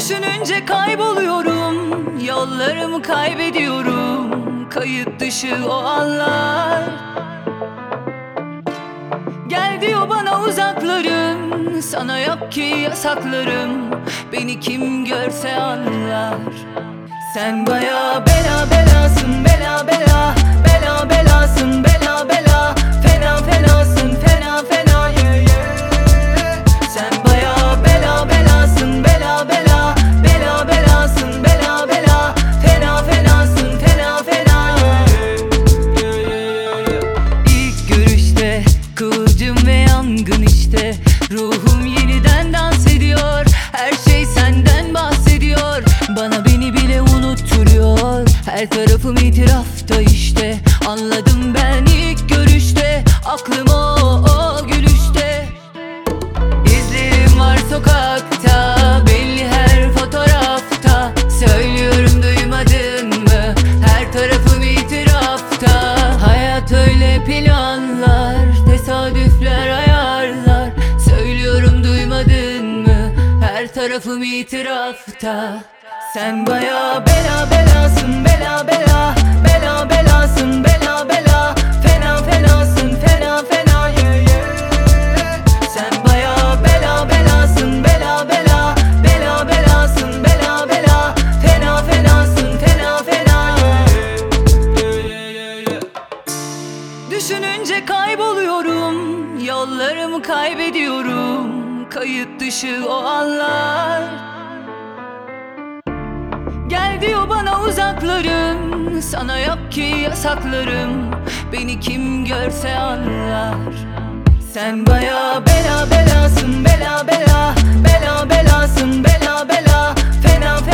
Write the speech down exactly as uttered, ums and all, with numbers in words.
Düşününce kayboluyorum, yollarımı kaybediyorum. Kayıt dışı o anlar. Gel diyor bana uzaklarım, sana yok ki yasaklarım. Beni kim görse anlar. Sen baya bela belasın, bela bela, bela belasın, bela bela, fena fenasın, fena fena yeah, yeah. Sen baya bela belasın, bela bela, bela belasın, bela bela, fena fenasın, fena fena yeah, yeah, yeah. İlk görüşte kıvılcım ve yangın işte. Ruhum yeniden dans ediyor, her şey senden bahsediyor. Bana beni bile unutturuyor, her tarafım itirafta işte. Anladım ben ilk görüşte, aklım o, o gülüşte. İzlerim var sokakta, belli her fotoğrafta. Söylüyorum duymadın mı, her tarafım itirafta. Hayat öyle planlar, tesadüfler ayarlar. Söylüyorum duymadın mı, her tarafım itirafta. Sen baya bela belasın, bela bela, bela belasın, bela bela, fena fenasın, fena fena yeah, yeah. Sen baya bela belasın, bela bela, bela belasın, bela bela, fena fenasın, fena fena yeah, yeah, yeah, yeah. Düşününce kayboluyorum, yollarımı kaybediyorum. Kayıt dışı o anlar. Gel diyor bana uzaklarım, sana yok ki yasaklarım. Beni kim görse anlar. Sen baya bela belasın, bela bela, bela belasın, bela bela, fena fena